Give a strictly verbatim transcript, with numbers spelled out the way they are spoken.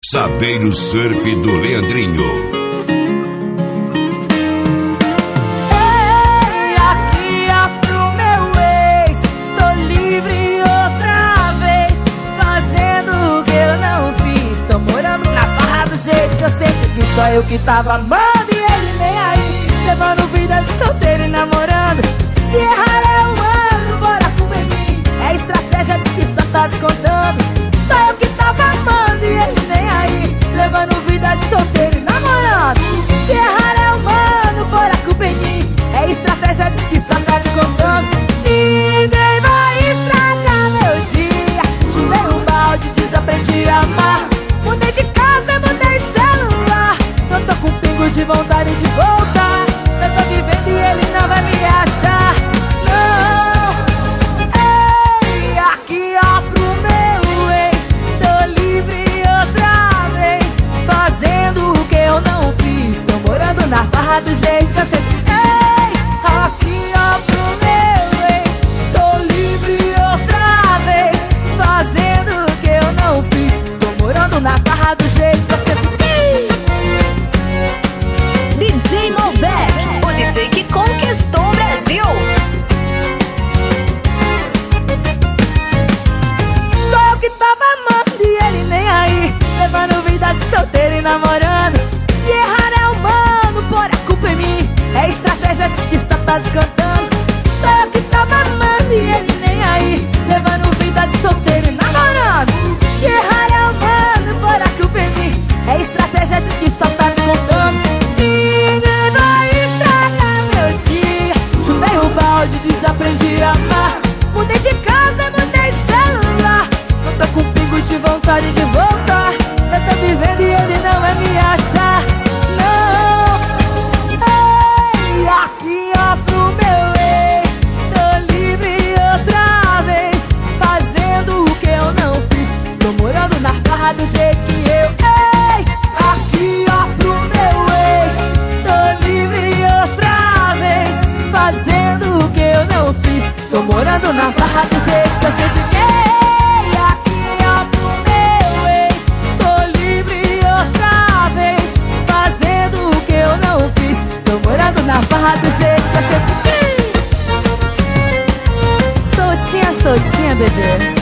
Saveiro Surf do Leandrinho. Ei, aqui é pro meu ex, tô livre outra vez, fazendo o que eu não fiz. Tô morando na farra do jeito que eu sempre quis, só eu que tava amando e ele nem aí, levando vida de solteiro e namorando. Se errar é humano, bora culpa em mim, é estratégia, diz que só tá descontando. Só eu que tava amando e ele nem aí, levando vida de solteiro e namorando. Se errar é humano, bora culpa em mim, é estratégia, diz que só tá descontando. Ninguém vai estragar meu dia, chutei um balde, desaprendi a amar. Mudei de casa, mudei de celular, não tô com pingo de vontade de voltar. Eu tô vivendo e ele não vai me achar, não. Ei, aqui ó pro meu ex, tô livre outra vez, fazendo o que eu não fiz. Tô morando na farra do jeito que eu sempre. Ei, aqui ó pro meu ex, tô livre outra vez, fazendo o que eu não fiz. Tô morando na farra do jeito que eu sempre quis. D J Malbec, o D J que conquistou o Brasil. Só eu que tava amando e ele nem aí, levando vida de solteiro e namorando. Se errar é humano, pôr a culpa em mim, é estratégia, diz que só tá descontando. Só eu que tava amando e ele nem aí, levando vida de solteiro e namorando. Se errar é humano, pôr a culpa em mim, é estratégia, diz que só tá descontando. Ninguém vai estragar meu dia, chutei o balde, desaprendi a amar. Mudei de casa, mudei de celular, não tô com pingo de vontade de voltar. Eu tô vivendo e ele não vai me achar, não. Ei, aqui ó pro meu ex, tô livre outra vez, fazendo o que eu não fiz. Tô morando na farra do jeito que eu. Ei, aqui ó pro meu ex, tô livre outra vez, fazendo o que eu não fiz. Tô morando na farra do jeito que eu sempre quis. Aqui ó pro meu ex, tô livre outra vez, fazendo o que eu não fiz. Tô morando na farra do jeito que eu sempre quis. Soltinha, soltinha, bebê.